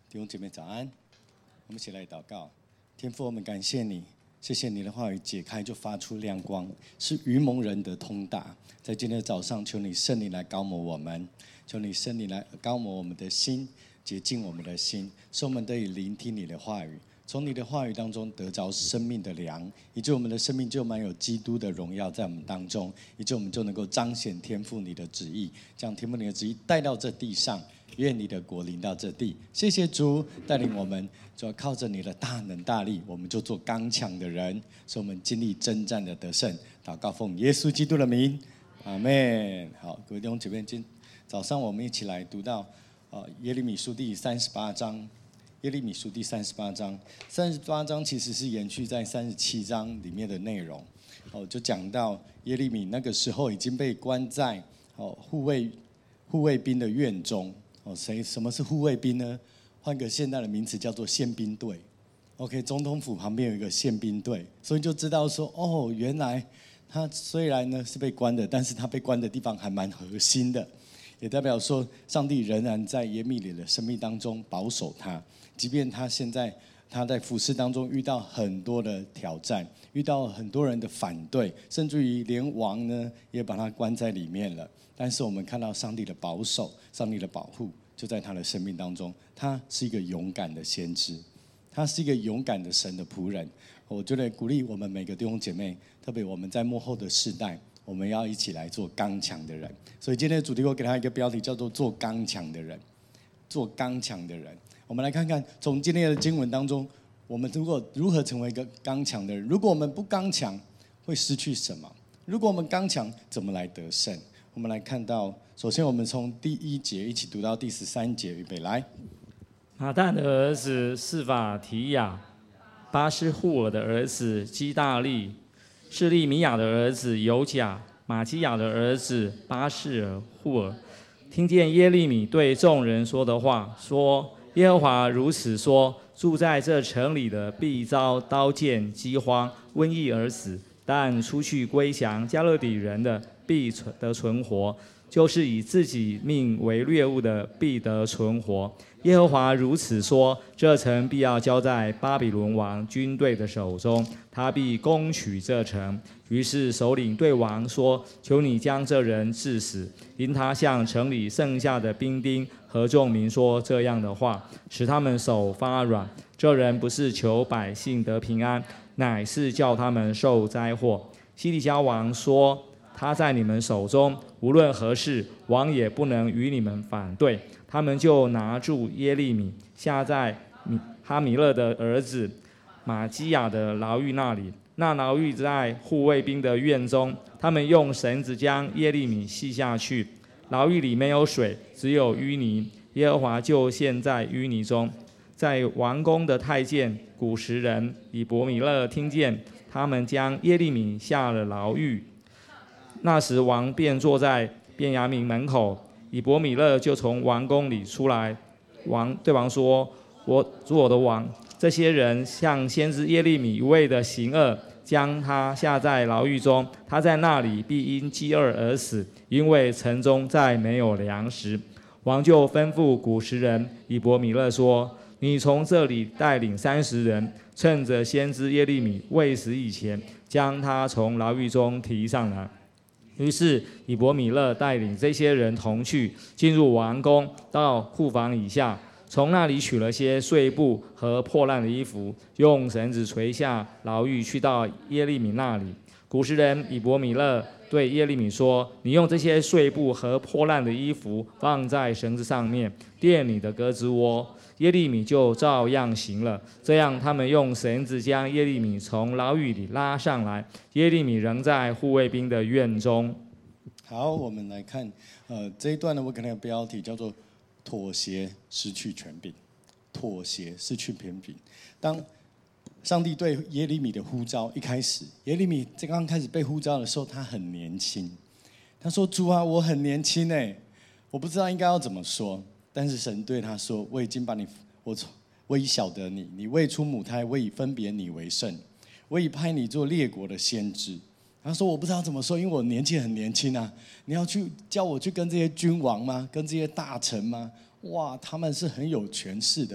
弟兄姐妹早安，我们一起来祷告。天父，我们感谢你，谢谢你的话语解开就发出亮光，是愚蒙人的通达。在今天的早上，求你圣灵来膏抹我们，求你圣灵来膏抹我们的心，洁净我们的心，使我们得以聆听你的话语，从你的话语当中得着生命的粮，以致我们的生命就满有基督的荣耀在我们当中，以致我们就能够彰显天父你的旨意，将天父你的旨意带到这地上。愿你的国临到这地，谢谢主带领我们，主要靠着你的大能大力，我们就做刚强的人，使我们经历征战的得胜。祷告奉耶稣基督的名，阿们。好，各位弟兄姐妹，今早上我们一起来读到耶利米书第38章。耶利米书第38章，38章其实是延续在37章里面的内容。就讲到耶利米那个时候已经被关在护卫兵的院中。什么是护卫兵呢？换个现代的名词叫做宪兵队。OK， 总统府旁边有一个宪兵队，所以就知道说，原来他虽然呢是被关的，但是他被关的地方还蛮核心的，也代表说上帝仍然在耶利米的生命当中保守他，即便他现在他在服事当中遇到很多的挑战，遇到很多人的反对，甚至于连王呢也把他关在里面了。但是我们看到上帝的保守，上帝的保护就在他的生命当中。他是一个勇敢的先知，他是一个勇敢的神的仆人。我觉得鼓励我们每个弟兄姐妹，特别我们在末后的世代，我们要一起来做刚强的人。所以今天的主题我给他一个标题，叫做做刚强的人。做刚强的人，我们来看看从今天的经文当中，我们如何成为一个刚强的人。如果我们不刚强，会失去什么？如果我们刚强，怎么来得胜？我们来看到，首先我们从第1节一起读到第13节，预备来。 马但的儿子示法提亚，巴施户尔的儿子基大利，示利米亚的儿子犹甲，马基亚的儿子巴士尔户尔，听见耶利米对众人说的话，说：耶和华如此说，住在这城里的必遭刀剑、饥荒、瘟疫而死，但出去归降加勒底人的必得存活，就是以自己命为掠物的必得存活。耶和华如此说，这城必要交在巴比伦王军队的手中，他必攻取这城。于是首领对王说：求你将这人治死，因他向城里剩下的兵丁和众民说这样的话，使他们手发软。这人不是求百姓得平安，乃是叫他们受灾祸。西底家王说：他在你们手中，无论何事，王也不能与你们反对。他们就拿住耶利米，下在哈米勒的儿子马基亚的牢狱那里。那牢狱在护卫兵的院中，他们用绳子将耶利米系下去。牢狱里没有水，只有淤泥，耶和华就陷在淤泥中。在王宫的太监古时人以伯米勒听见他们将耶利米下了牢狱，那时王便坐在便雅悯门口，以伯米勒就从王宫里出来。王对王说：我的王，这些人向先知耶利米一味的行恶，将他下在牢狱中，他在那里必因饥饿而死，因为城中再没有粮食。王就吩咐古时人以伯米勒说：你从这里带领30人，趁着先知耶利米未死以前，将他从牢狱中提上来。于是以伯米勒带领这些人同去，进入王宫，到库房以下，从那里取了些碎布和破烂的衣服，用绳子垂下牢狱，去到耶利米那里。古时人以伯米勒对耶利米说：你用这些碎布和破烂的衣服放在绳子上面，垫你的鸽子窝。耶利米就照样行了。这样他们用绳子将耶利米从牢狱里拉上来，耶利米仍在护卫兵的院中。 好，我们来看这一段呢，我给它的标题叫做妥协失去权柄。妥协失去权柄。当上帝对耶利米的呼召一开始，耶利米在刚开始被呼召的时候，他很年轻。他说：主啊，我很年轻我不知道应该要怎么说。但是神对他说：我已经把你，我已晓得你，你未出母胎，我已分别你为圣，我已派你做列国的先知。他说：我不知道怎么说，因为我年纪很年轻啊。你要去叫我去跟这些君王吗？跟这些大臣吗？哇，他们是很有权势的，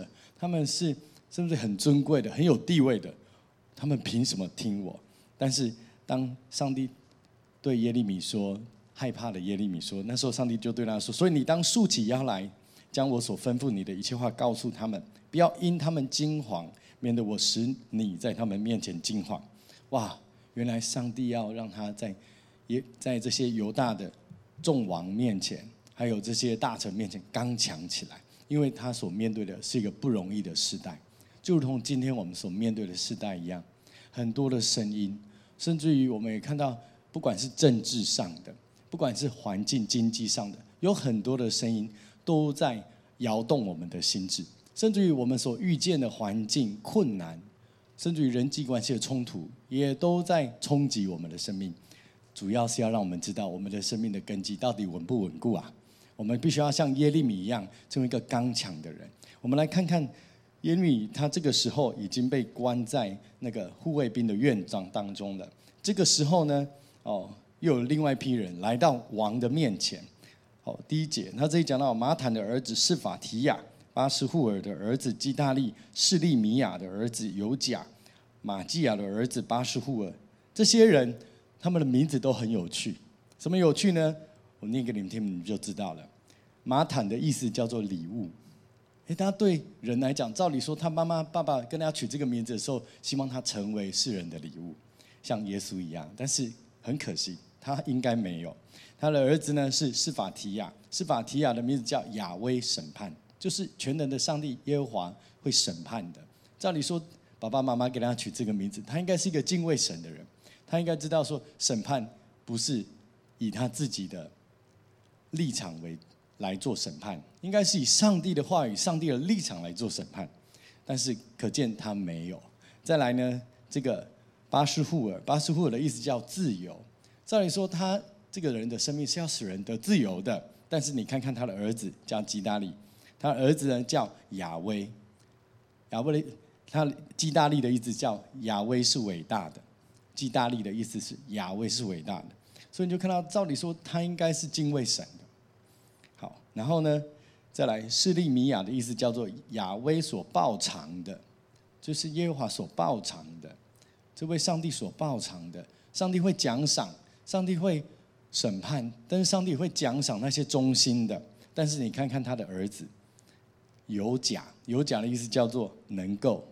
他们是甚至很尊贵的、很有地位的，他们凭什么听我？但是当上帝对耶利米说，害怕的耶利米说，那时候上帝就对他说：“所以你当竖起腰来，将我所吩咐你的一切话告诉他们，不要因他们惊惶，免得我使你在他们面前惊惶。”哇！原来上帝要让他在这些犹大的众王面前，还有这些大臣面前刚强起来，因为他所面对的是一个不容易的时代，就如同今天我们所面对的时代一样，很多的声音，甚至于我们也看到，不管是政治上的，不管是环境经济上的，有很多的声音都在摇动我们的心智，甚至于我们所遇见的环境困难，甚至于人际关系的冲突，也都在冲击我们的生命。主要是要让我们知道，我们的生命的根基到底稳不稳固啊？我们必须要像耶利米一样，成为一个刚强的人。我们来看看耶利米，他这个时候已经被关在那个护卫兵的院帐当中了。这个时候呢，又有另外一批人来到王的面前。第一节，他这里讲到马坦的儿子示法提亚、巴施户尔的儿子基大利、示利米亚的儿子犹甲、马基亚的儿子巴施户尔，这些人他们的名字都很有趣。什么有趣呢？我念给你们听，你们就知道了。马坦的意思叫做礼物。他对人来讲，照理说他妈妈爸爸跟他取这个名字的时候，希望他成为世人的礼物，像耶稣一样。但是很可惜，他应该没有。他的儿子呢是示法提亚，示法提亚的名字叫亚威审判，就是全能的上帝耶和华会审判的。照理说，爸爸妈妈给他取这个名字，他应该是一个敬畏神的人，他应该知道说，审判不是以他自己的立场来做审判，应该是以上帝的话语、上帝的立场来做审判。但是可见他没有。再来呢，这个巴施户尔，巴施户尔的意思叫自由。照理说，他这个人的生命是要使人得自由的。但是你看看他的儿子叫基大利，他的儿子呢叫亚威，他基大利的意思叫亚威是伟大的，基大利的意思是亚威是伟大的。所以你就看到，照理说他应该是敬畏神的。好，然后呢，再来示利米亚的意思叫做亚威所报偿的，就是耶和华所报偿的，这位上帝所报偿的。上帝会奖赏，上帝会审判，但是上帝会奖赏那些忠心的。但是你看看他的儿子犹甲，犹甲的意思叫做能够，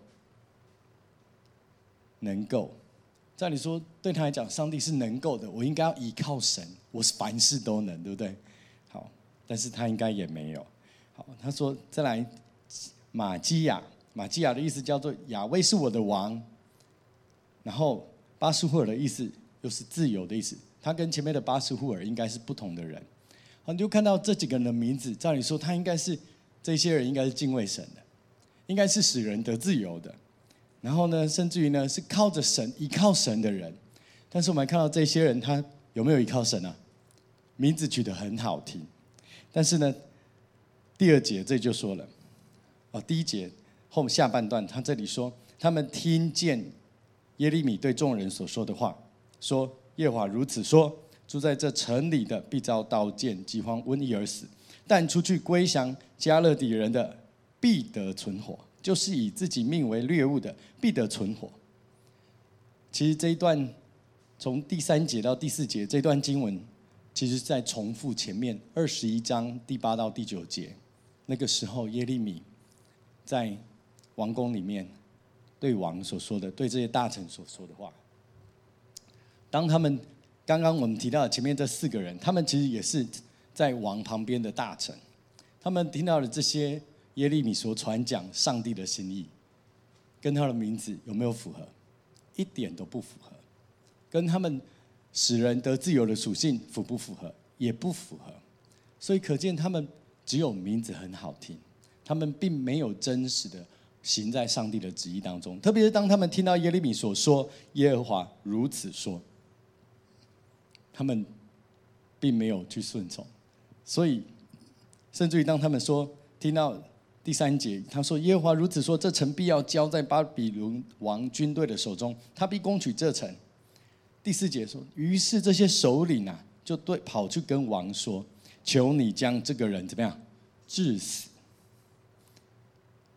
能够。照理说，对他来讲，上帝是能够的，我应该要依靠神，我是凡事都能，对不对？好，但是他应该也没有。好，他说再来马基亚，马基亚的意思叫做亚威是我的王。然后巴施户尔的意思又是自由的意思，他跟前面的巴施户尔应该是不同的人。好，你就看到这几个人的名字，照理说他应该是这些人应该是敬畏神的，应该是使人得自由的。然后呢，甚至于呢是靠着神、依靠神的人。但是我们看到这些人，他有没有依靠神啊？名字取得很好听，但是呢，第二节这就说了，第一节后下半段，他这里说，他们听见耶利米对众人所说的话，说耶和华如此说，住在这城里的必遭刀剑、饥荒、瘟疫而死，但出去归降加勒底人的必得存活，就是以自己命为掠物的必得存活。其实这一段从第3节到第4节这段经文，其实在重复前面21章第8到第9节。那个时候耶利米在王宫里面对王所说的，对这些大臣所说的话。当他们刚刚我们提到的前面这4个人，他们其实也是在王旁边的大臣，他们听到了这些耶利米所传讲上帝的心意，跟他的名字有没有符合？一点都不符合。跟他们使人得自由的属性符不符合？也不符合。所以可见他们只有名字很好听，他们并没有真实的行在上帝的旨意当中。特别是当他们听到耶利米所说耶和华如此说，他们并没有去顺从。所以甚至于当他们说，听到第3节，他说耶和华如此说，这城必要交在巴比伦王军队的手中，他必攻取这城。第4节说，于是这些首领啊，就跑去跟王说，求你将这个人怎么样治死。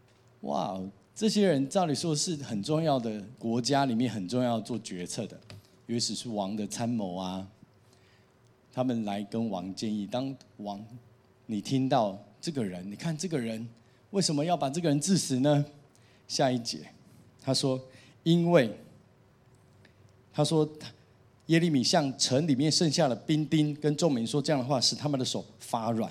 哇，这些人照理说是很重要的国家里面很重要做决策的，尤其是王的参谋啊，他们来跟王建议。当王你听到这个人，你看这个人为什么要把这个人治死呢？下一节他说，因为他说耶利米向城里面剩下的兵丁跟众民说这样的话，使他们的手发软。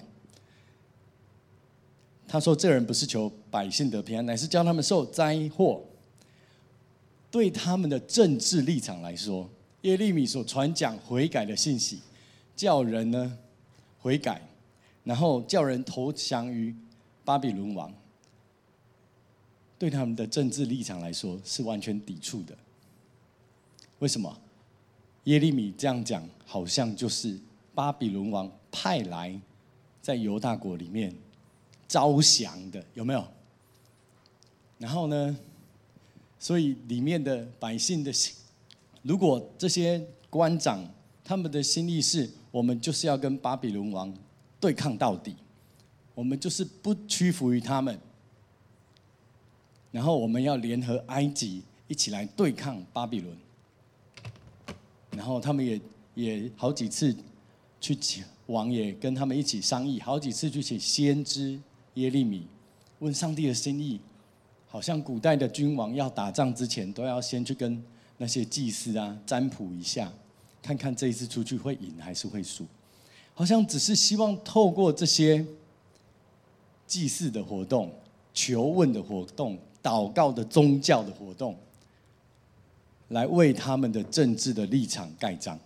他说这人不是求百姓得平安，乃是叫他们受灾祸。对他们的政治立场来说，耶利米所传讲悔改的信息，叫人呢悔改，然后叫人投降于巴比伦王，对他们的政治立场来说是完全抵触的。为什么？耶利米这样讲，好像就是巴比伦王派来在犹大国里面招降的，有没有？然后呢，所以里面的百姓的心，如果这些官长他们的心意是，我们就是要跟巴比伦王对抗到底，我们就是不屈服于他们，然后我们要联合埃及一起来对抗巴比伦。然后他们也好几次去请王爷跟他们一起商议，好几次去请先知耶利米问上帝的心意。好像古代的君王要打仗之前，都要先去跟那些祭司啊占卜一下，看看这一次出去会赢还是会输。好像只是希望透过这些祭祀的活动、求问的活动、祷告的宗教的活动，来为他们的政治的立场盖章。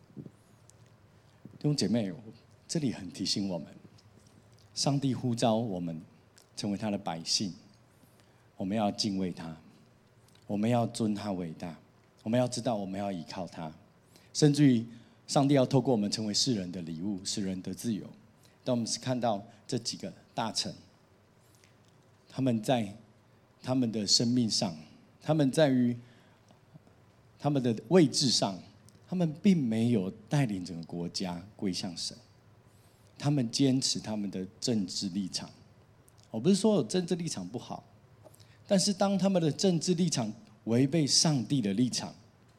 弟兄姐妹，这里很提醒我们，上帝呼召我们成为他的百姓，我们要敬畏他，我们要尊他为大，我们要知道我们要依靠他，甚至于上帝要透过我们成为世人的礼物，使人得自由。当我们看到这几个大臣，他们在他们的生命上，他们在于他们的位置上，他们并没有带领整个国家归向神，他们坚持他们的政治立场。我不是说有政治立场不好，但是当他们的政治立场违背上帝的立场，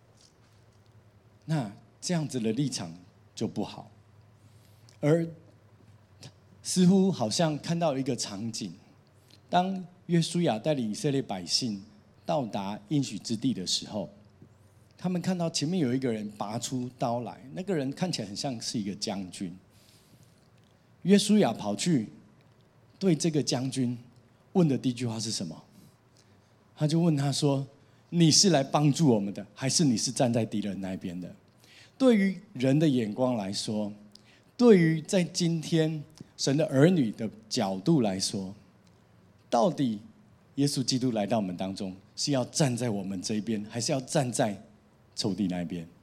那这样子的立场就不好。而似乎好像看到一个场景，当约书亚带领以色列百姓到达应许之地的时候，他们看到前面有一个人拔出刀来，那个人看起来很像是一个将军。约书亚跑去对这个将军问的第一句话是什么？他就问他说：“你是来帮助我们的，还是你是站在敌人那边的？”对于人的眼光来说，对于在今天神的儿女的角度来说，到底耶稣基督来到我们当中，是要站在我们这一边，还是要站在仇敌那边？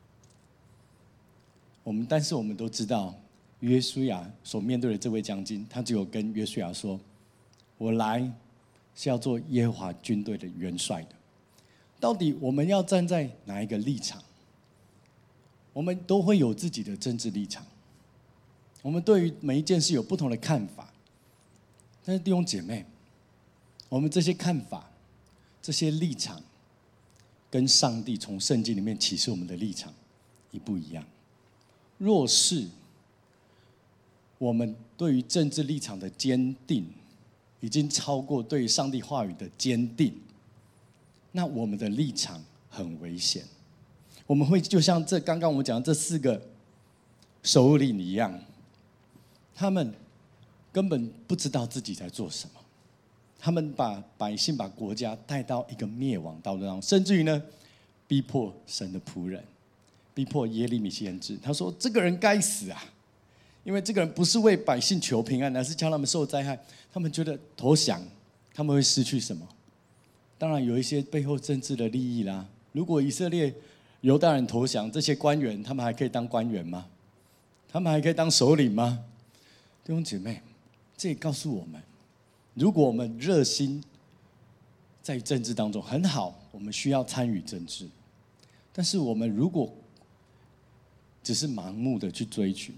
但是我们都知道，约书亚所面对的这位将军，他只有跟约书亚说：“我来是要做耶和华军队的元帅的。”到底我们要站在哪一个立场？我们都会有自己的政治立场，我们对于每一件事有不同的看法。但是弟兄姐妹，我们这些看法、这些立场，跟上帝从圣经里面启示我们的立场一不一样。若是我们对于政治立场的坚定已经超过对于上帝话语的坚定，那我们的立场很危险。我们会就像刚刚我们讲的这4个首领一样，他们根本不知道自己在做什么，他们把百姓、把国家带到一个灭亡道路上，甚至于呢，逼迫神的仆人，逼迫耶利米先知。他说：“这个人该死啊！因为这个人不是为百姓求平安，而是叫他们受灾害。他们觉得投降，他们会失去什么？当然有一些背后政治的利益啦。如果以色列犹大人投降，这些官员他们还可以当官员吗？他们还可以当首领吗？弟兄姐妹，这也告诉我们，如果我们热心在政治当中很好，我们需要参与政治，但是我们如果只是盲目的去追寻，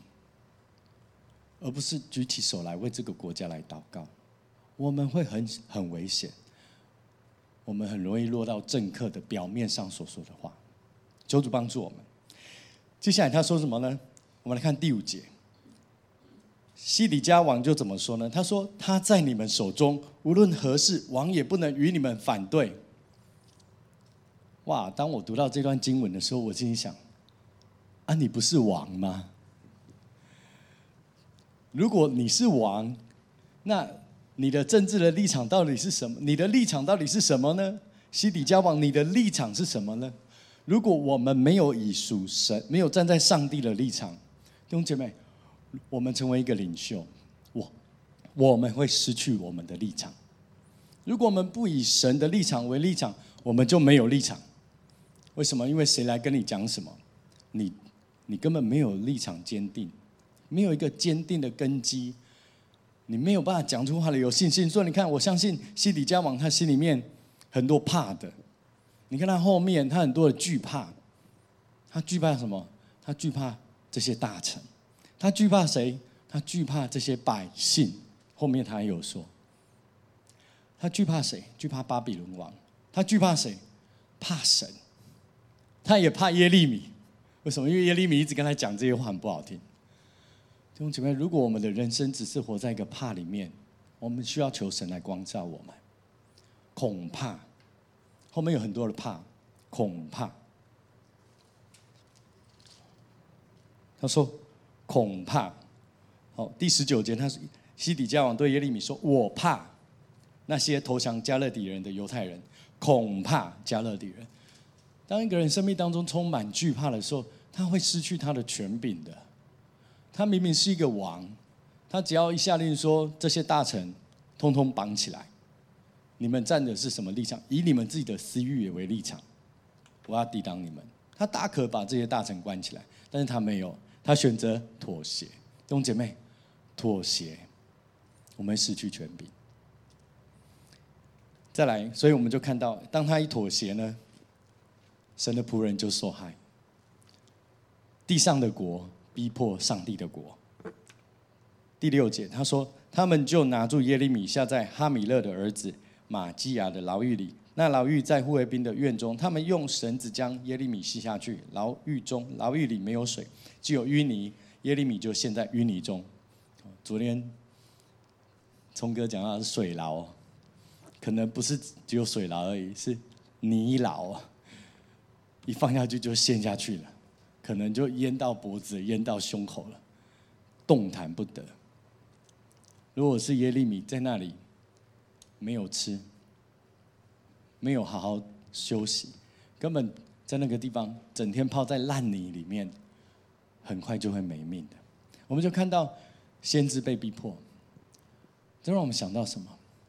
而不是举起手来为这个国家来祷告，我们会很危险。 我们很容易落到政客的表面上所说的话。求主帮助我们。接下来他说什么呢？我们来看第5节。西底家王就怎么说呢？他说：“他在你们手中，无论何事，王也不能与你们反对。”哇！当我读到这段经文的时候，我心里想：啊，你不是王吗？如果你是王，那你的政治的立场到底是什么？你的立场到底是什么呢？西底家王，你的立场是什么呢？如果我们没有以属神，没有站在上帝的立场，弟兄姐妹，我们成为一个领袖，我们会失去我们的立场。如果我们不以神的立场为立场，我们就没有立场。为什么？因为谁来跟你讲什么，你根本没有立场坚定，没有一个坚定的根基，你没有办法讲出话来，有信心。所以你看，我相信西底家王他心里面很多怕的。你看他后面，他很多的惧怕。他惧怕什么？他惧怕这些大臣。他惧怕谁？他惧怕这些百姓。后面他还有说，他惧怕谁？惧怕巴比伦王。他惧怕谁？怕神。他也怕耶利米。为什么？因为耶利米一直跟他讲这些话很不好听。弟兄姐妹，如果我们的人生只是活在一个怕里面，我们需要求神来光照我们。恐怕，后面有很多的怕，恐怕。他说恐怕。好，第19节，他说西底家王对耶利米说：“我怕那些投降加勒底人的犹太人，恐怕加勒底人。”当一个人生命当中充满惧怕的时候，他会失去他的权柄的。他明明是一个王，他只要一下令说这些大臣通通绑起来，你们站的是什么立场？以你们自己的私欲为立场，我要抵挡你们。他大可把这些大臣关起来，但是他没有，他选择妥协。弟兄姐妹，妥协，我们会失去权柄。再来，所以我们就看到，当他一妥协呢，神的仆人就受害。地上的国逼迫上帝的国。第6节，他说：“他们就拿住耶利米，下在哈米勒的儿子马基亚的牢狱里。那牢狱在护卫兵的院中，他们用绳子将耶利米系下去。牢狱里没有水，只有淤泥。耶利米就陷在淤泥中。”昨天聪哥讲到的是水牢，可能不是只有水牢而已，是泥牢，一放下去就陷下去了，可能就淹到脖子、淹到胸口了，动弹不得。如果是耶利米在那里没有吃，没有好好休息，根本在那个地方整天泡在烂泥里面，很快就会没命的。我们就看到先知被逼迫，这让我们想到什么？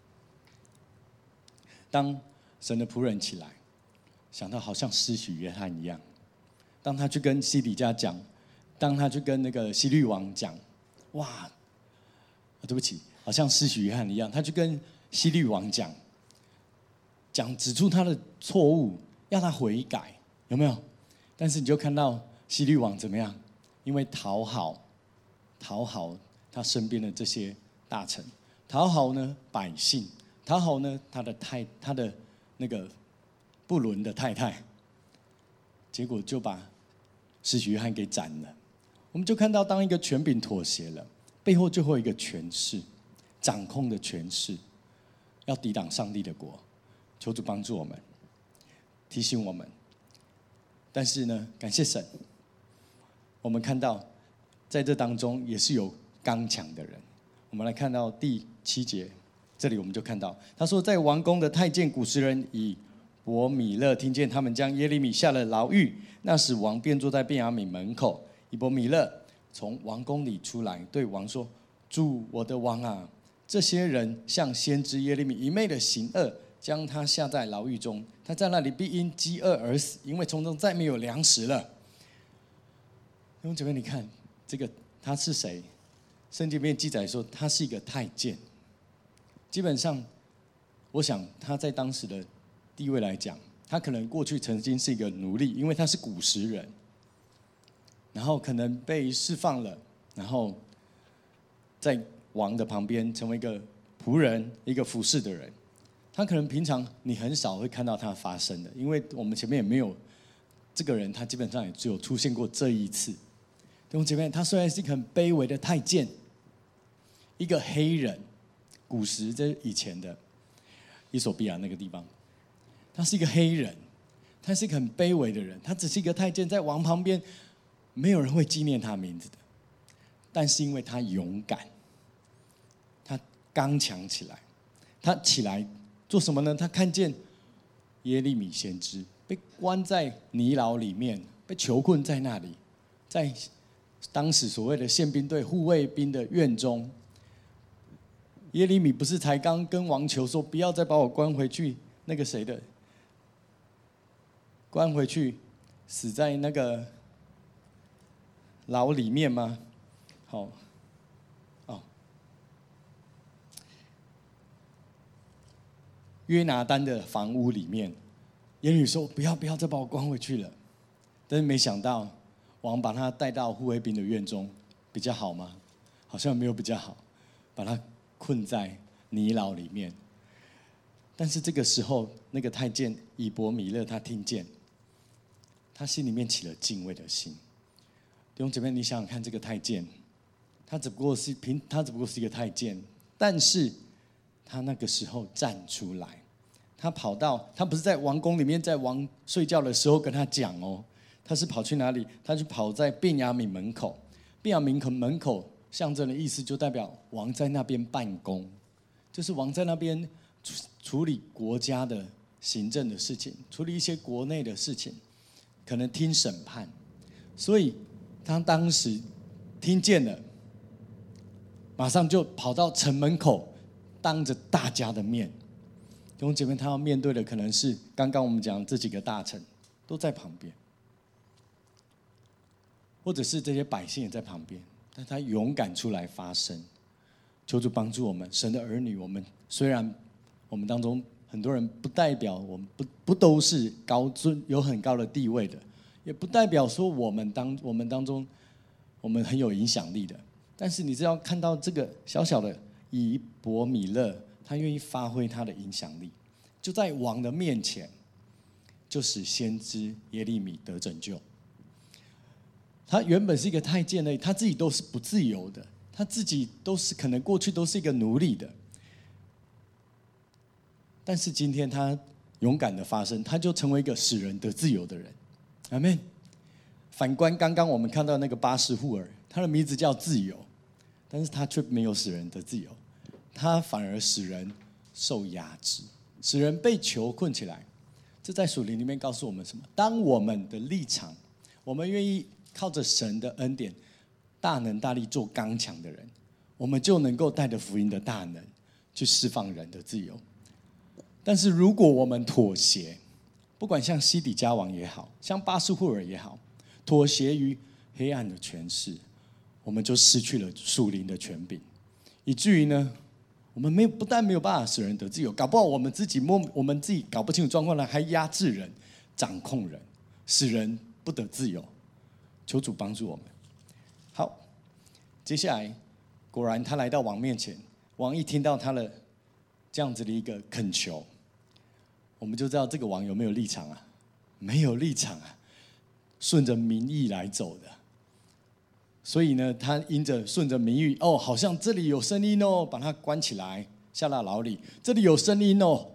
当神的仆人起来，想到好像施洗约翰一样，当他去跟西底家讲，当他去跟那个希律王讲，哇，对不起，好像施洗约翰一样，他去跟希律王讲指出他的错误，要他悔改，有没有？但是你就看到希律王怎么样？因为讨好他身边的这些大臣，讨好呢百姓，讨好呢他的那个不伦的太太，结果就把施洗约翰给斩了。我们就看到，当一个权柄妥协了，背后就会有一个权势，掌控的权势，要抵挡上帝的国。求主帮助我们，提醒我们。但是呢，感谢神，我们看到在这当中也是有刚强的人。我们来看到第7节，这里我们就看到他说，在王宫的太监古时人以伯米勒听见他们将耶利米下了牢狱，那时王便坐在便雅悯门口。以伯米勒从王宫里出来，对王说：“主我的王啊，这些人向先知耶利米一昧的行恶，将他下在牢狱中，他在那里必因饥饿而死，因为从中再没有粮食了。”弟兄姐妹，你看这个他是谁？圣经里面记载说他是一个太监。基本上，我想他在当时的地位来讲，他可能过去曾经是一个奴隶，因为他是古时人，然后可能被释放了，然后在王的旁边成为一个仆人，一个服侍的人。 他可能平常你很少会看到他发生的，因为我们前面也没有这个人，他基本上也只有出现过这一次。弟兄姐妹，他虽然是一个很卑微的太监，一个黑人，古时这以前的伊索比亚那个地方，他是一个黑人，他是一个很卑微的人，他只是一个太监，在王旁边，没有人会纪念他的名字的。但是因为他勇敢，他刚强起来，他起来做什么呢？他看见耶利米先知被关在泥牢里面，被囚困在那里，在当时所谓的宪兵队护卫兵的院中。耶利米不是才刚跟王求说不要再把我关回去那个谁的，关回去死在那个牢里面吗？好，约拿单的房屋里面，耶利米说不要再把我关回去了。但是没想到王把他带到护卫兵的院中，比较好吗？好像没有比较好，把他困在泥牢里面。但是这个时候，那个太监以伯米勒他听见，他心里面起了敬畏的心。弟兄姐妹，你想想看，这个太监，他只不过是一个太监，但是他那个时候站出来，他不是在王宫里面，在王睡觉的时候跟他讲哦，他是跑去哪里？他就跑在便雅悯门口。便雅悯门口象征的意思就代表王在那边办公，就是王在那边处理国家的行政的事情，处理一些国内的事情，可能听审判。所以他当时听见了，马上就跑到城门口，当着大家的面。弟兄姐妹，他要面对的可能是刚刚我们讲这几个大臣都在旁边，或者是这些百姓也在旁边，但他勇敢出来发声。求主帮助我们，神的儿女，我们虽然我们当中很多人不代表我们不都是高尊有很高的地位的，也不代表说我们当中我们很有影响力的。但是你只要看到这个小小的以伯米勒，他愿意发挥他的影响力，就在王的面前，就使先知耶利米得拯救。他原本是一个太监而已，他自己都是不自由的，他自己都是可能过去都是一个奴隶的。但是今天他勇敢的发声，他就成为一个使人得自由的人。阿们。反观刚刚我们看到那个巴士户尔，他的名字叫自由，但是他却没有使人得自由，他反而使人受压制，使人被囚困起来。这在属灵里面告诉我们什么？当我们的立场，我们愿意靠着神的恩典，大能大力做刚强的人，我们就能够带着福音的大能去释放人的自由。但是如果我们妥协，不管像西底家王也好，像巴斯户尔也好，妥协于黑暗的权势，我们就失去了属灵的权柄，以至于呢，我们不但没有办法使人得自由，搞不好我们自己搞不清楚状况了，还压制人、掌控人，使人不得自由。求主帮助我们。好，接下来果然他来到王面前，王一听到他的这样子的一个恳求，我们就知道这个王有没有立场啊？没有立场啊，顺着民意来走的。所以呢，他顺着民意，哦，好像这里有声音哦，把他关起来，下到牢里。这里有声音哦，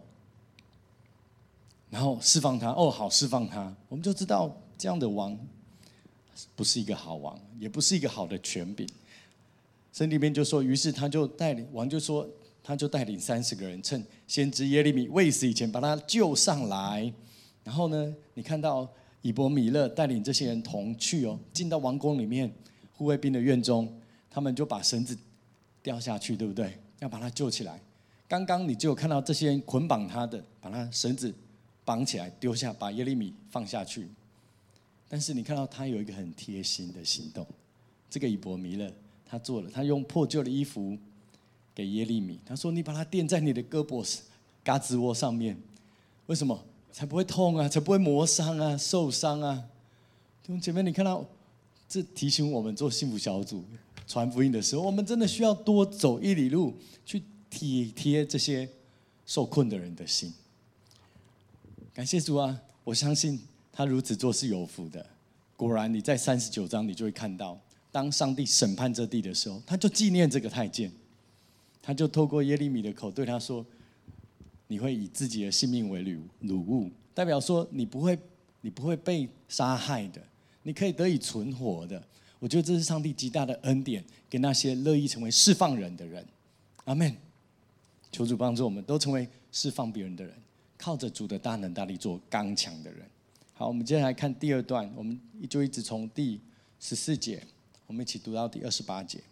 然后释放他，哦，好，释放他。我们就知道这样的王不是一个好王，也不是一个好的权柄。圣经里面就说，于是他就带领30个人，趁先知耶利米未死以前，把他救上来。然后呢，你看到以伯米勒带领这些人同去哦，进到王宫里面，护卫兵的院中，他们就把绳子掉下去，对不对？要把他救起来。刚刚你就有看到这些人捆绑他的，把他绳子绑起来丢下，把耶利米放下去。但是你看到他有一个很贴心的行动，这个以伯米勒他做了，他用破旧的衣服给耶利米，他说：“你把它垫在你的胳肢窝上面，为什么？才不会痛啊，才不会磨伤啊、受伤啊。”弟兄姐妹，你看到这提醒我们做幸福小组传福音的时候，我们真的需要多走1里路，去体贴这些受困的人的心。感谢主啊！我相信他如此做是有福的。果然，你在39章你就会看到，当上帝审判这地的时候，他就纪念这个太监，他就透过耶利米的口对他说：“你会以自己的性命为掳物，代表说你不会被杀害的，你可以得以存活的。”我觉得这是上帝极大的恩典，给那些乐意成为释放人的人。阿们。求主帮助我们，都成为释放别人的人，靠着主的大能大力做刚强的人。好，我们接下来看第二段，我们就一直从第14节，我们一起读到第28节。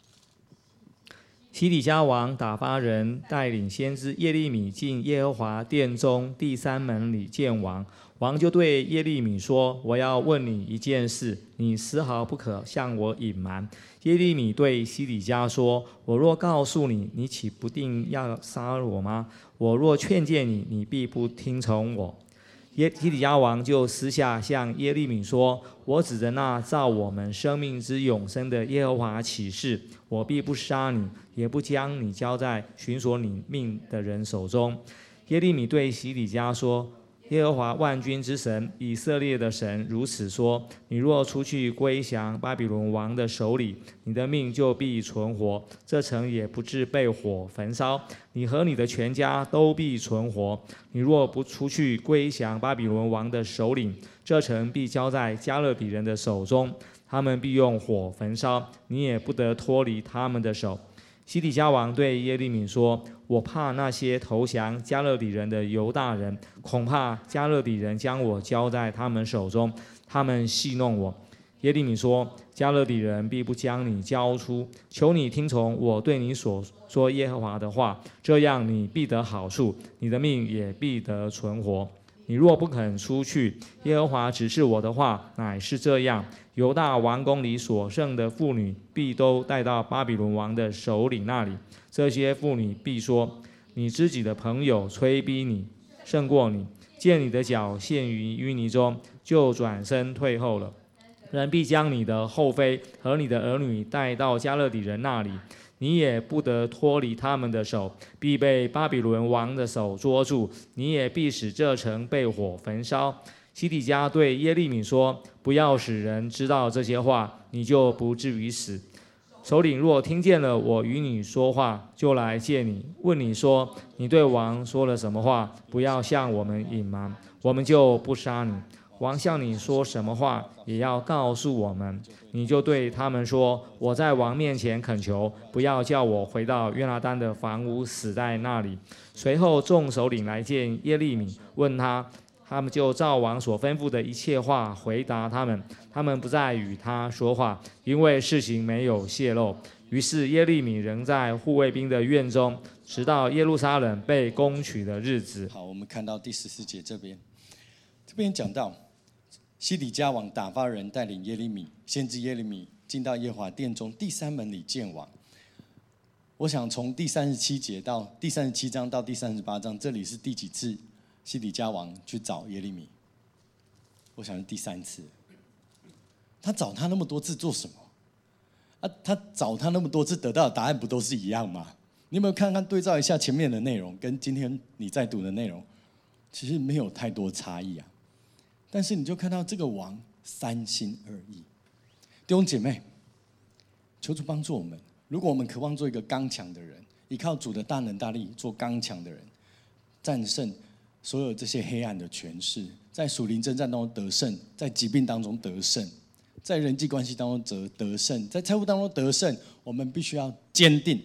西底家王打发人带领先知耶利米进耶和华殿中第3门里见王。王就对耶利米说：“我要问你一件事，你丝毫不可向我隐瞒。”耶利米对西底家说：“我若告诉你，你岂不定要杀我吗？我若劝诫你，你必不听从我。”西底家王就私下向耶利米说：“我指着那造我们生命之永生的耶和华起誓，我必不杀你，也不将你交在寻索你命的人手中。”耶利米对西底家说：“耶和华万军之神，以色列的神如此说：你若出去归降巴比伦王的手里，你的命就必存活，这城也不致被火焚烧，你和你的全家都必存活。你若不出去归降巴比伦王的首领，这城必交在加勒底人的手中，他们必用火焚烧，你也不得脱离他们的手。”西底家王对耶利米说：“我怕那些投降加勒底人的犹大人，恐怕加勒底人将我交在他们手中，他们戏弄我。”耶利米说：“加勒底人必不将你交出，求你听从我对你所说耶和华的话，这样你必得好处，你的命也必得存活。你若不肯出去，耶和华指示我的话乃是这样：犹大王宫里所剩的妇女，必都带到巴比伦王的首领那里。这些妇女必说：你知己的朋友催逼你，胜过你，见你的脚陷于淤泥中，就转身退后了。人必将你的后妃和你的儿女带到加勒底人那里，你也不得脱离他们的手，必被巴比伦王的手捉住，你也必使这城被火焚烧。”西底家对耶利米说：“不要使人知道这些话，你就不至于死。首领若听见了我与你说话，就来见你，问你说：你对王说了什么话？不要向我们隐瞒，我们就不杀你。王向你说什么话，也要告诉我们。你就对他们说：我在王面前恳求，不要叫我回到约拿单的房屋死在那里。”随后众首领来见耶利米，问他。他们就照王所吩咐的一切话回答他们，他们不再与他说话，因为事情没有泄露。于是耶利米仍在护卫兵的院中，直到耶路撒冷被攻取的日子。 好，我们看到第14节这边讲到，西底家王打发人带领先知耶利米进到耶和华殿中第3门里见王。我想从第37节到第37章到第38章，这里是第几次西底家王去找耶利米？我想是第3次。他找他那么多次做什么？他找他那么多次得到的答案不都是一样吗？你有没有看对照一下前面的内容跟今天你在读的内容，其实没有太多差异啊。但是你就看到这个王三心二意。弟兄姐妹，求主帮助我们。如果我们渴望做一个刚强的人，依靠主的大能大力做刚强的人，战胜所有这些黑暗的权势，在属灵征战当中得胜，在疾病当中得胜，在人际关系当中得胜，在财务当中得胜，我们必须要坚定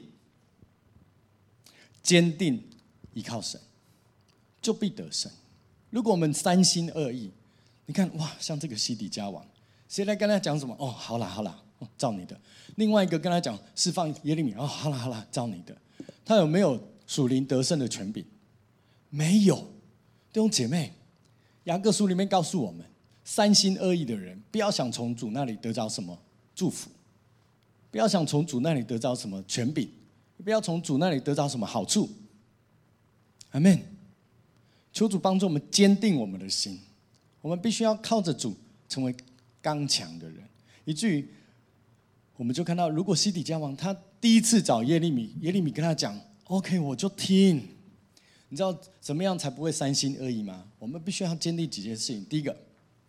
依靠神，就必得胜。如果我们三心二意，你看哇，像这个西底家王，谁来跟他讲什么？哦，好啦，照你的。另外一个跟他讲释放耶利米，哦，好啦，照你的。他有没有属灵得胜的权柄？没有。弟兄姐妹，雅各书里面告诉我们，三心二意的人，不要想从主那里得着什么祝福，不要想从主那里得着什么权柄，不要从主那里得着什么好处。阿们。求主帮助我们坚定我们的心，我们必须要靠着主成为刚强的人，以至于我们就看到，如果西底家王他第一次找耶利米，耶利米跟他讲 OK 我就听， 你知道怎么样才不会三心二意吗？我们必须要坚定几件事情。第一个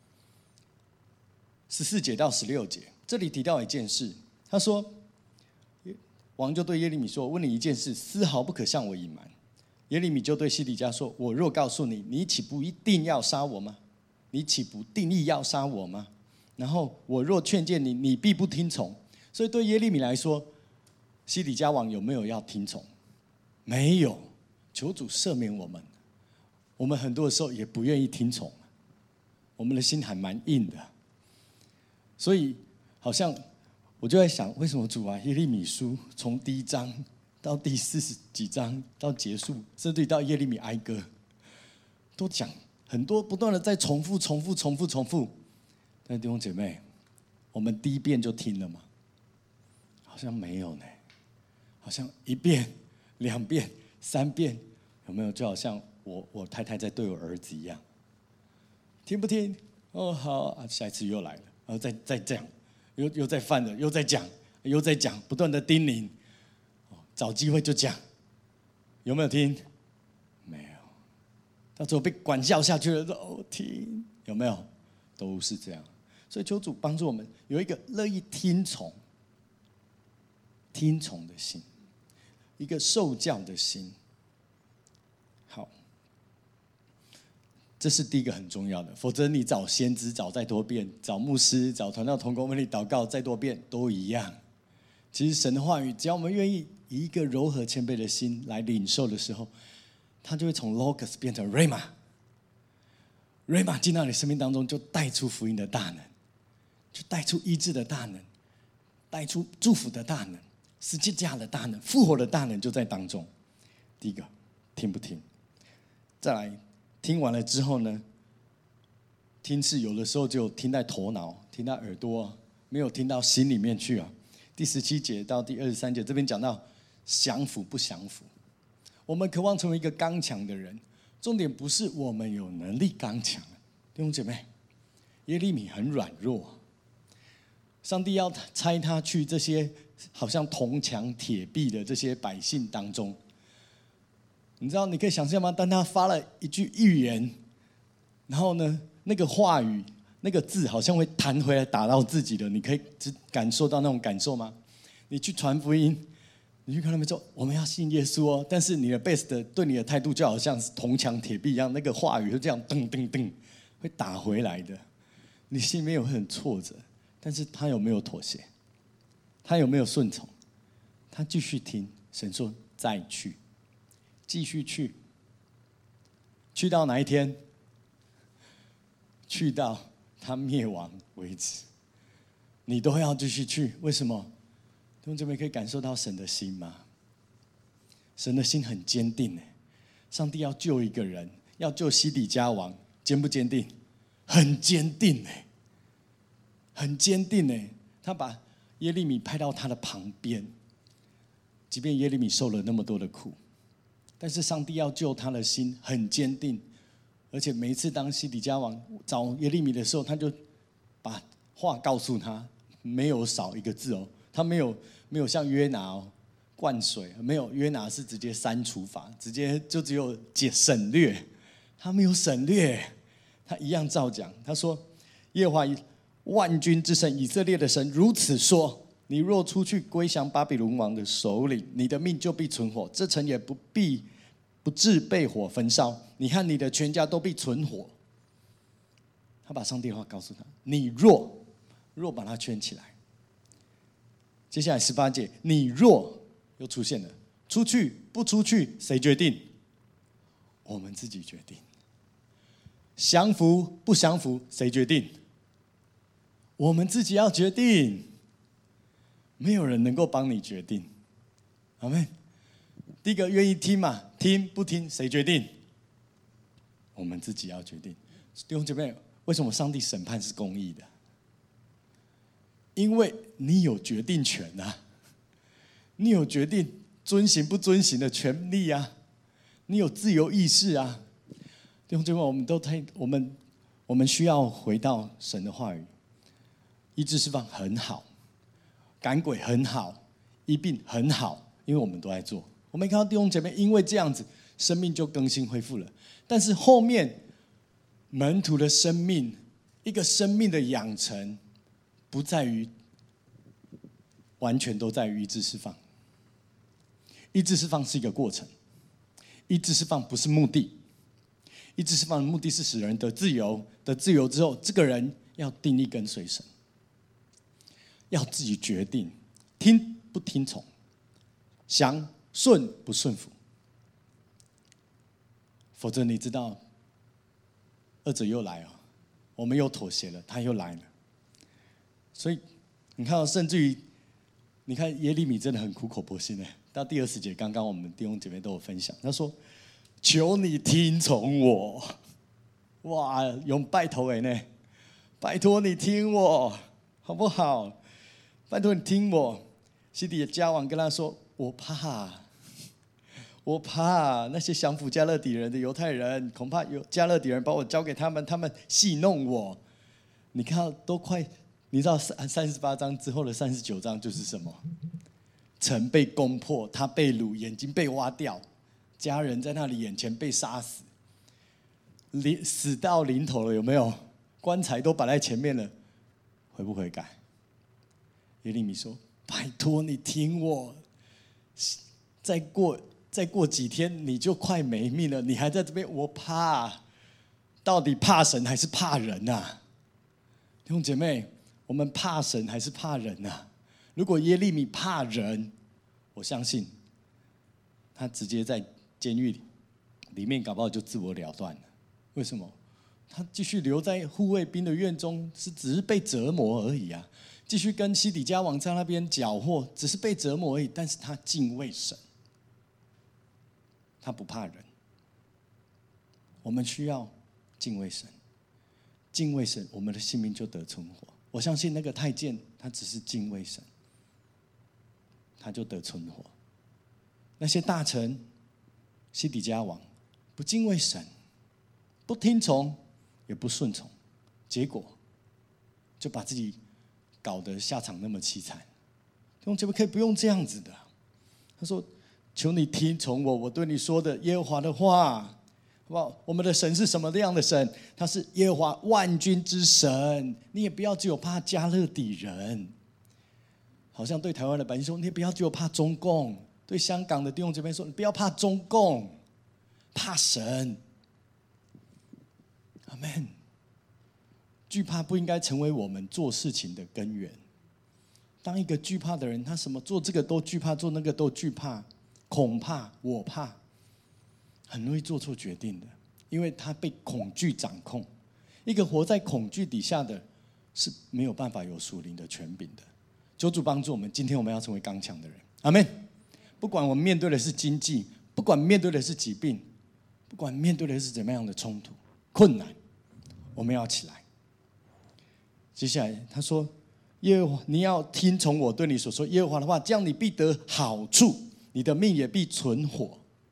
，14节到16节，这里提到一件事，他说，王就对耶利米说：“问你一件事，丝毫不可向我隐瞒。”耶利米就对西底家说：“我若告诉你，你岂不一定要杀我吗？你岂不定义要杀我吗？然后我若劝诫你，你必不听从。”所以对耶利米来说，西底家王有没有要听从？没有。求主赦免我们。我们很多的时候也不愿意听从，我们的心还蛮硬的。所以好像我就在想，为什么主啊，耶利米书从第1章到第40几章到结束，甚至到耶利米哀歌，都讲很多，不断的在重复。但弟兄姐妹，我们第一遍就听了吗？好像没有呢。好像1遍、2遍、3遍，有没有？就好像我太太在对我儿子一样，听不听？哦，好啊，下一次又来了，然后再这样，又再犯了，又在讲，不断的叮咛，找机会就讲，有没有听？没有，到最后被管教下去了，哦，听，有没有？都是这样。所以求主帮助我们有一个乐意听从的心，一个受教的心。好，这是第一个很重要的，否则你找先知找再多遍，找牧师找传道同工为你祷告再多遍都一样。其实神的话语，只要我们愿意以一个柔和谦卑的心来领受的时候，它就会从 logos 变成 rhema 进到你生命当中，就带出福音的大能，就带出医治的大能，带出祝福的大能，十字架的大能，复活的大能就在当中。第一个，听不听？再来，听完了之后呢，听是有的时候就听在头脑，听在耳朵，没有听到心里面去啊。第17节到第23节，这边讲到降服不降服。我们渴望成为一个刚强的人，重点不是我们有能力刚强，弟兄姐妹，耶利米很软弱，上帝要差他去这些好像铜墙铁壁的这些百姓当中。你知道，你可以想象吗？当他发了一句预言，然后呢，那个话语、那个字好像会弹回来打到自己的，你可以感受到那种感受吗？你去传福音，你去看他们说我们要信耶稣哦，但是你的 base 的对你的态度就好像是铜墙铁壁一样，那个话语就这样噔噔噔会打回来的，你心里面会很挫折。但是他有没有妥协？他有没有顺从？他继续听，神说再去。继续去，去到哪一天？去到他灭亡为止，你都要继续去。为什么？弟兄姊妹可以感受到神的心吗？神的心很坚定。上帝要救一个人，要救西底家王，坚不坚定？很坚定，很坚定。他把耶利米派到他的旁边，即便耶利米受了那么多的苦，但是上帝要救他的心很坚定，而且每一次当西底家王找耶利米的时候，他就把话告诉他，没有少一个字哦。他没有像约拿灌水，没有，约拿是直接删除法，直接就只有省略，他没有省略，他一样照讲。他说：“耶和华万军之神以色列的神如此说。”你若出去归降巴比伦王的首领，你的命就必存活，这城也不致被火焚烧，你和你的全家都必存活。他把上帝的话告诉他，你若把他圈起来。接下来18节，你若又出现了，出去不出去谁决定？我们自己决定。降服不降服谁决定？我们自己要决定。没有人能够帮你决定，阿们。第一个愿意听嘛，听不听谁决定？我们自己要决定。弟兄姐妹，为什么上帝审判是公义的？因为你有决定权啊，你有决定遵行不遵行的权利啊，你有自由意识啊。弟兄姐妹，我们需要回到神的话语，医治释放很好。赶鬼很好，医病很好，因为我们都在做，我我们看到弟兄姐妹因为这样子，生命就更新恢复了。但是后面门徒的生命，一个生命的养成，不在于完全都在于医治释放。医治释放是一个过程，医治释放不是目的。医治释放的目的是使人得自由，得自由之后，这个人要定义跟随神，要自己决定听不听从，想顺不顺服。否则你知道，二者又来了，我们又妥协了，他又来了。所以你看到，甚至于你看耶利米真的很苦口婆心的。到第20节，刚刚我们弟兄姐妹都有分享，他说：“求你听从我。”哇，用拜托呢，拜托你听我，好不好？拜托你听我。西底家王跟他说：“我怕那些降服加勒底人的犹太人，恐怕有加勒底人把我交给他们，他们戏弄我。”你看都快，你知道38章之后的39章就是什么？城被攻破，他被掳，眼睛被挖掉，家人在那里眼前被杀死，死到临头了，有没有？棺材都摆在前面了，悔不悔改？耶利米说：“拜托你听我，再过几天你就快没命了，你还在这边，我怕。到底怕神还是怕人啊？弟兄姐妹，我们怕神还是怕人啊？如果耶利米怕人，我相信他直接在监狱里面搞不好就自我了断了。为什么？他继续留在护卫兵的院中，只是被折磨而已啊！继续跟西底家王在那边缴获，只是被折磨而已。但是他敬畏神，他不怕人。我们需要敬畏神，敬畏神，我们的性命就得存活。我相信那个太监，他只是敬畏神，他就得存活。那些大臣西底家王不敬畏神，不听从也不顺从，结果就把自己搞得下场那么凄惨。弟兄姐妹可以不用这样子的。他说：“求你听从我对你说的耶和华的话，好不好？我们的神是什么样的神？他是耶和华万军之神。你也不要只有怕加勒底人，好像对台湾的百姓说，你也不要只有怕中共；对香港的弟兄姐妹说，你不要怕中共，怕神。阿们。惧怕不应该成为我们做事情的根源。当一个惧怕的人，他什么做这个都惧怕，做那个都惧怕，恐怕我怕，很容易做错决定的，因为他被恐惧掌控。一个活在恐惧底下的，是没有办法有属灵的权柄的。求主帮助我们，今天我们要成为刚强的人。阿们。不管我们面对的是经济，不管面对的是疾病，不管面对的是怎么样的冲突、困难，我们要起来。接下来他说：“耶和华，你要听从我对你所说耶和华的话，这样你必得好处，你的命也必存活。”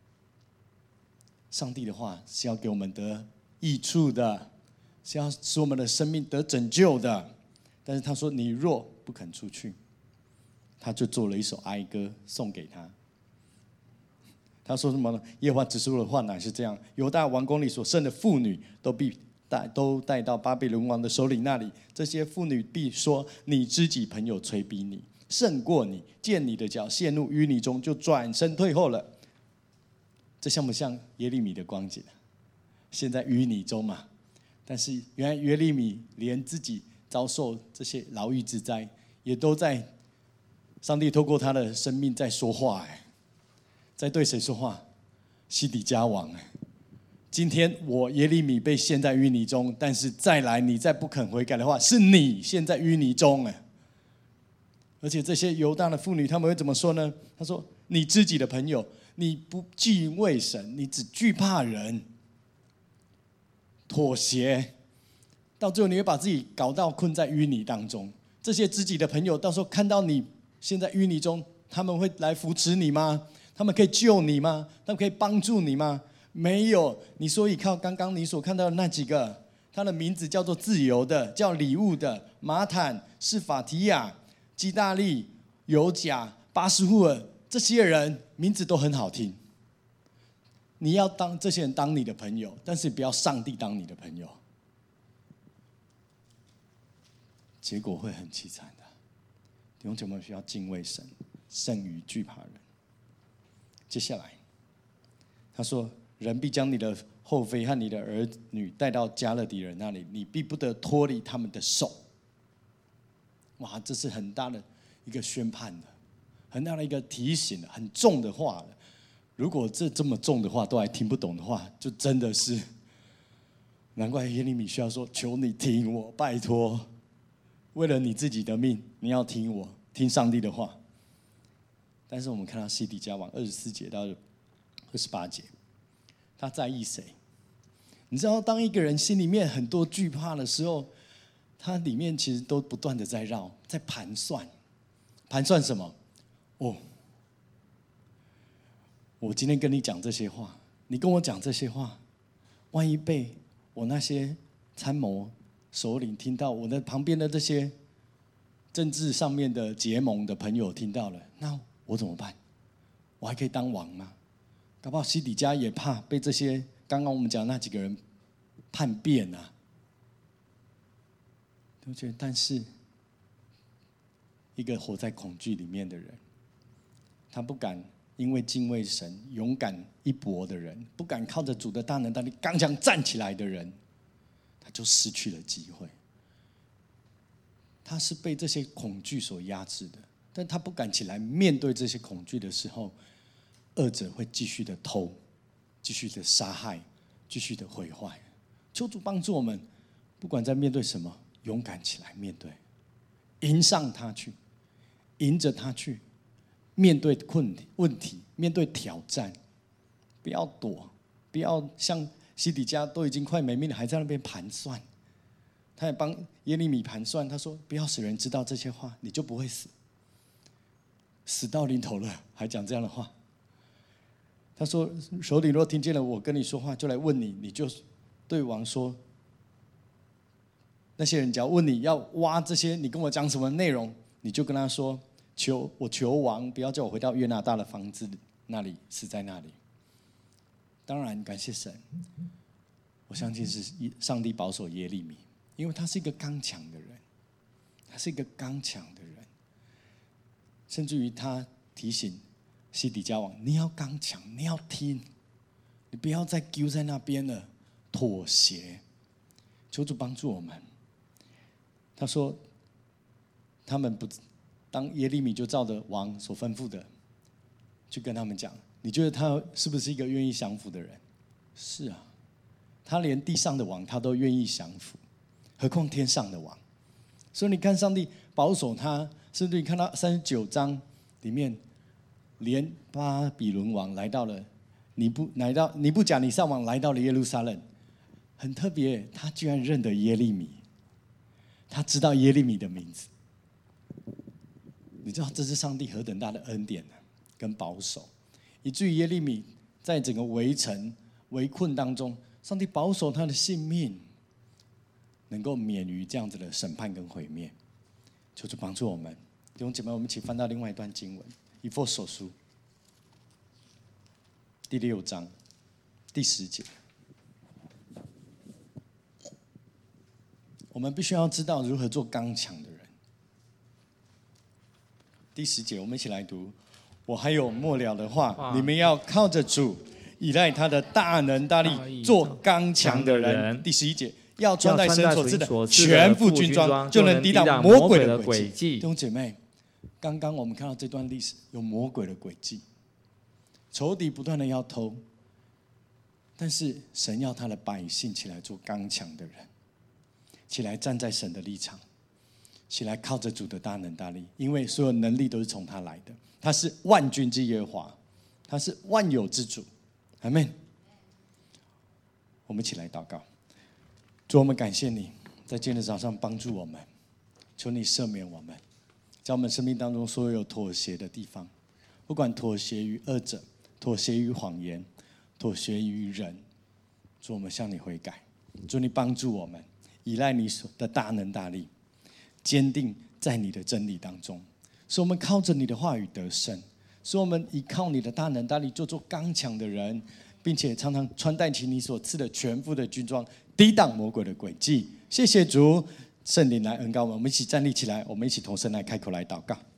上帝的话是要给我们得益处的，是要使我们的生命得拯救的。但是他说：“你若不肯出去。”他就做了一首哀歌送给他。他说什么呢？耶和华指示我的话乃是这样：犹大王宫里所剩的妇女都带到巴比伦王的首领那里。这些妇女必说：“你知己朋友催逼你，胜过你，见你的脚陷入淤泥中，就转身退后了。”这像不像耶利米的光景？现在淤泥中嘛。但是原来耶利米连自己遭受这些牢狱之灾，也都在上帝透过他的生命在说话。在对谁说话？西底家王。今天我耶利米被陷在淤泥中，但是再来你再不肯悔改的话，是你陷在淤泥中。而且这些犹大的妇女他们会怎么说呢？他说：“你知己的朋友，你不敬畏神，你只惧怕人，妥协，到最后你会把自己搞到困在淤泥当中。这些知己的朋友到时候看到你陷在淤泥中，他们会来扶持你吗？他们可以救你吗？他们可以帮助你吗？没有。你所依靠刚刚你所看到的那几个，他的名字叫做自由的，叫礼物的，马坦、示法提亚、基大利、犹甲、巴斯户尔， 这些人名字都很好听，你要当这些人当你的朋友，但是不要上帝当你的朋友，结果会很凄惨的。弟兄姐妹需要敬畏神，胜于惧怕人。接下来，他说：“人必将你的后妃和你的儿女带到加勒底人那里，你必不得脱离他们的手。”哇，这是很大的一个宣判的，很大的一个提醒的，很重的话了。如果这么重的话都还听不懂的话，就真的是难怪耶利米需要说：“求你听我，拜托，为了你自己的命，你要听我，听上帝的话。”但是我们看到西底家王24节到28节，他在意谁？你知道，当一个人心里面很多惧怕的时候，他里面其实都不断的在绕，在盘算。盘算什么？我今天跟你讲这些话，你跟我讲这些话，万一被我那些参谋首领听到，我的旁边的这些政治上面的结盟的朋友听到了，那我怎么办？我还可以当王吗？搞不好西底家也怕被这些刚刚我们讲那几个人叛变啊。对不对？但是一个活在恐惧里面的人，他不敢因为敬畏神勇敢一搏的人，不敢靠着主的大能大力刚强站起来的人，他就失去了机会。他是被这些恐惧所压制的，但他不敢起来面对这些恐惧的时候，恶者会继续的偷，继续的杀害，继续的毁坏。求主帮助我们，不管在面对什么，勇敢起来面对，迎上他去，迎着他去，面对问题，面对挑战，不要躲，不要像西底家都已经快没命了，还在那边盘算。他也帮耶利米盘算，他说：“不要使人知道这些话，你就不会死。死到临头了，还讲这样的话。”他说：“首领若听见了我跟你说话，就来问你，你就对王说。那些人只要问你要挖这些，你跟我讲什么内容，你就跟他说：求王不要叫我回到约拿大的房子那里死在那里。”当然，感谢神，我相信是上帝保守耶利米。因为他是一个刚强的人，他是一个刚强的人，甚至于他提醒西底家王：“你要刚强，你要听，你不要再丢在那边了，妥协。”求主帮助我们。他说：“他们不当耶利米就照着王所吩咐的，去跟他们讲。你觉得他是不是一个愿意降服的人？是啊，他连地上的王他都愿意降服。”何况天上的王，所以你看上帝保守他，甚至你看到39章里面，连巴比伦王来到了尼布甲尼撒王来到了耶路撒冷，很特别，他居然认得耶利米，他知道耶利米的名字。你知道这是上帝何等大的恩典跟保守，以至于耶利米在整个围困当中，上帝保守他的性命，能够免于这样子的审判跟毁灭。求主帮助我们，弟兄姐妹，我们一起翻到另外一段经文，以弗所书第6章第10节。我们必须要知道如何做刚强的人。第10节，我们一起来读：我还有末了的话，你们要靠着主，依赖他的大能大力，做刚强的人。第11节，要穿戴神所赐的全副军装，就能抵挡魔鬼的诡计。弟兄姐妹，刚刚我们看到这段历史，有魔鬼的诡计，仇敌不断的要偷，但是神要他的百姓起来做刚强的人，起来站在神的立场，起来靠着主的大能大力，因为所有能力都是从他来的，他是万军之耶和华，他是万有之主。阿们。我们一起来祷告。主，我们感谢你在今天的早上帮助我们，求你赦免我们，在我们生命当中所有妥协的地方，不管妥协于恶者，妥协于谎言，妥协于人，主，我们向你悔改。主，你帮助我们依赖你的大能大力，坚定在你的真理当中，使我们靠着你的话语得胜， 使我们依靠你的大能大力，就做刚强的人，并且常常穿戴起你所赐的全副的军装，抵挡魔鬼的诡计。谢谢主，圣灵来恩膏我们，我们一起站立起来，我们一起同声来开口来祷告。